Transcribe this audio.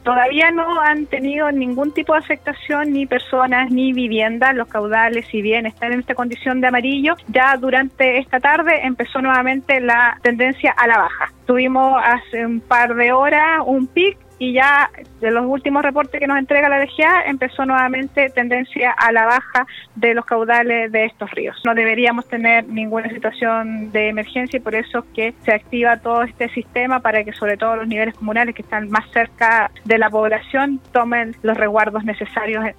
Todavía no han tenido ningún tipo de afectación ni personas ni viviendas. Los caudales, si bien están en esta condición de amarillo, ya durante esta tarde empezó nuevamente la tendencia a la baja. Tuvimos hace un par de horas un pic y ya de los últimos reportes que nos entrega la DGA empezó nuevamente tendencia a la baja de los caudales de estos ríos. No deberíamos tener ninguna situación de emergencia y por eso es que se activa todo este sistema para que sobre todo los niveles comunales que están más cerca de la población tomen los resguardos necesarios